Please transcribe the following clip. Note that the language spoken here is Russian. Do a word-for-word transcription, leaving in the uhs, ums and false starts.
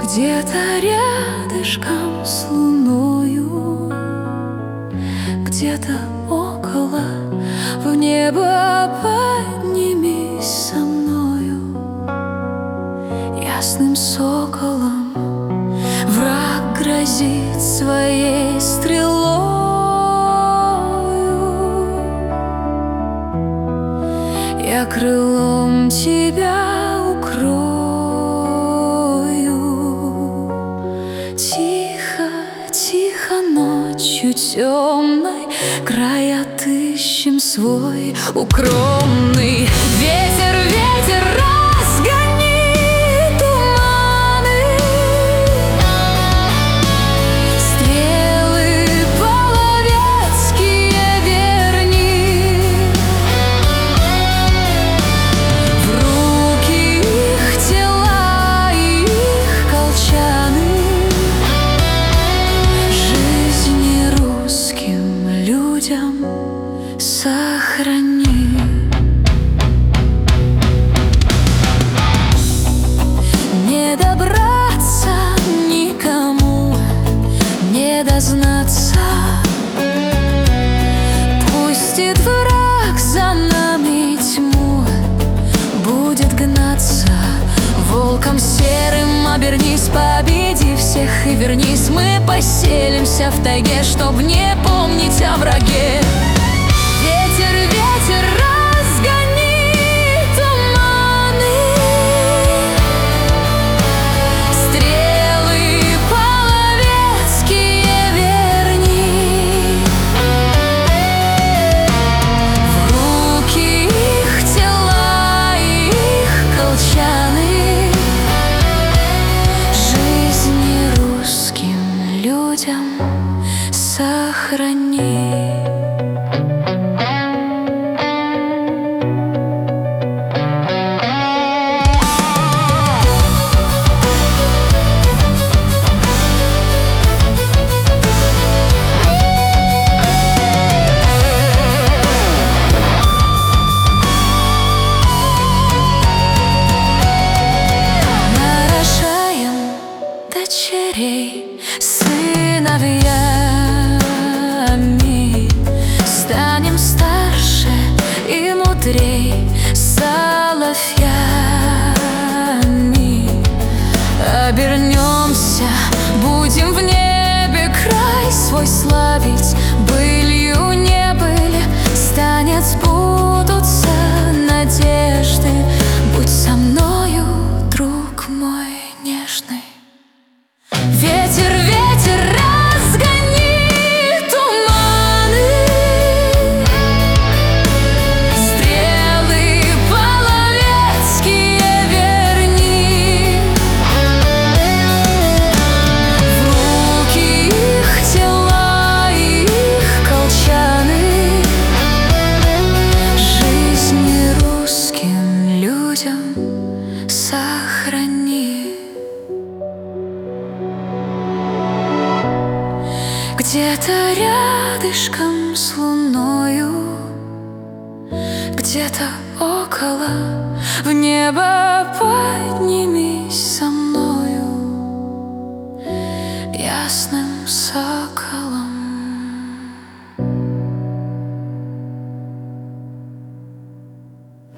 Где-то рядышком с луною, где-то около, в небо поднимись со мною. Ясным соколом враг грозит своей стрелою. Я крылом тебя укрою. Тихо, тихо ночью темной край отыщем свой укромный. Ветер, ветер, разгони туманы, стрелы половецкие верни, в руки их тела и их колчаны, жизни русским людям сохрани. Не добраться никому, не дознаться. Пустит враг за нами тьму, будет гнаться волком серым. Обернись, победи всех и вернись. Мы поселимся в тайге, чтоб не помнить о враге. Ветер, ветер, разгони туманы, стрелы половецкие верни, в руки их тела и их колчаны, жизни русским людям сохрани. Дочерей сыновьями, станем старше и мудрей соловьями. Обернемся, будем в небе край свой славить. Былью не были, станет, сбудутся надежды. Будь со мною, друг мой нежный. Ветер, ветер, разгони туманы, стрелы половецкие верни, в руки их тела и их колчаны, жизни русским людям сохрани. Где-то рядышком с луною, где-то около, в небо поднимись со мною. Ясным соколом